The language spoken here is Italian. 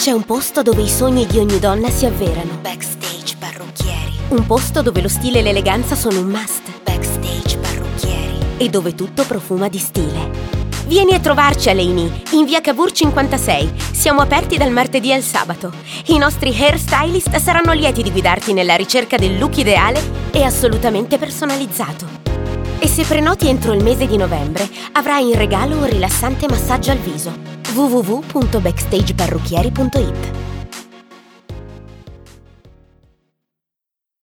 C'è un posto dove i sogni di ogni donna si avverano. Backstage Parrucchieri. Un posto dove lo stile e l'eleganza sono un must. Backstage Parrucchieri. E dove tutto profuma di stile. Vieni a trovarci a Leini, in via Cavour 56. Siamo aperti dal martedì al sabato. I nostri hairstylist saranno lieti di guidarti nella ricerca del look ideale e assolutamente personalizzato. E se prenoti entro il mese di novembre, avrai in regalo un rilassante massaggio al viso. www.backstageparrucchieri.it